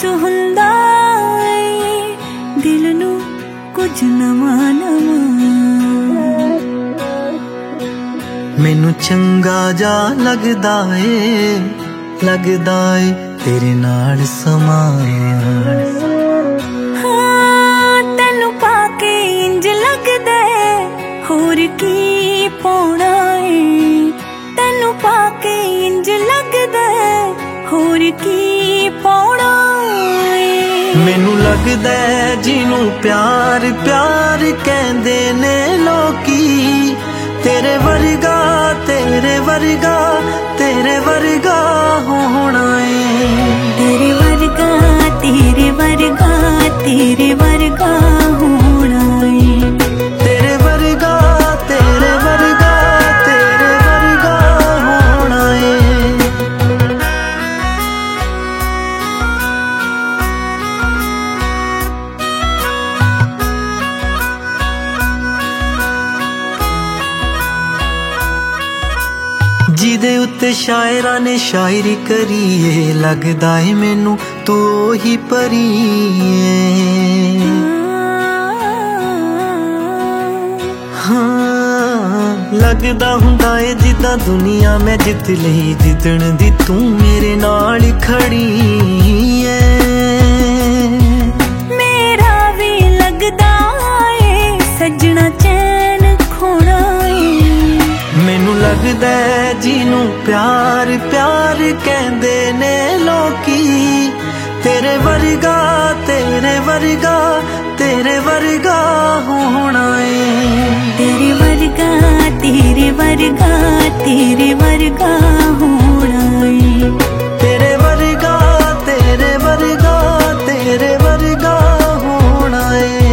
ਹੁੰਦਾ ਏ ਦਿਲ ਨੂੰ ਕੁਝ ਨਵਾਂ ਨਵਾਂ। ਮੈਨੂੰ ਚੰਗਾ ਜਾ ਲੱਗਦਾ ਏ तेरे नाल समाया। हाँ तैनू पाके इंज लगदा होर की पाउणा है, तैनू पाके इंज लगदा होर की पाउणा है। मैनू लगदा जिनू प्यार प्यार कहंदे ने लोकी, तेरे वर्गा तेरे वर्गा तेरे वर्गा होना है। तेरे वर्गा तेरे वर्गा तेरे वर्गा होना है। तेरे वर्गा तेरे वर्गा तेरे वर्गा होना है। जिदे उत्ते शायरा ने शायरी करी है, लगदा है मैनू तू ही परी है। हाँ लगदा हुंदा है जिद्दां दुनिया मैं जित लई, जिदण दी तू मेरे नाल खड़ी है। मेरा भी लगदा है सजना चैन खोना है। मैनू लगदा जिनू प्यार प्यार कहंदे ने लोकी, तेरे वर्गा तेरे वर्गा तेरे वर्गा होना है। तेरे वर्गा तेरे वर्गा तेरे वर्गा होना है। तेरे वर्गा तेरे वर्गा तेरे वर्गा होना है।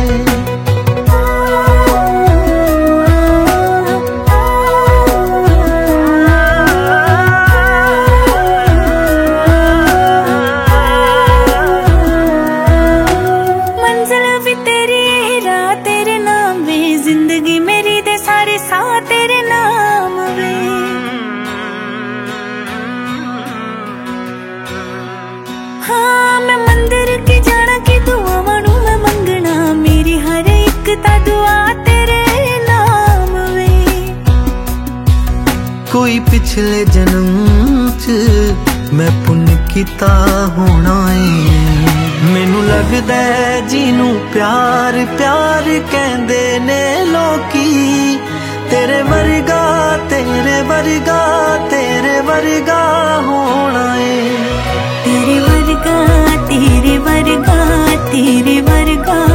जिंदगी मेरी दे सारे सा तेरे नाम वे। हाँ मैं मंदिर की जाना की दुआवां नू मैं मंगना, मेरी हर एक ता दुआ तेरे नाम वे। कोई पिछले जन्म च मैं पुण्य कीता होना है। मैनू लगदा जिनू प्यार प्यार कहंदे ने लोकी, तेरे वर्गा तेरे वर्गा तेरे वर्गा होना है। तेरे वर्गा तेरे वर्गा तेरे वर्गा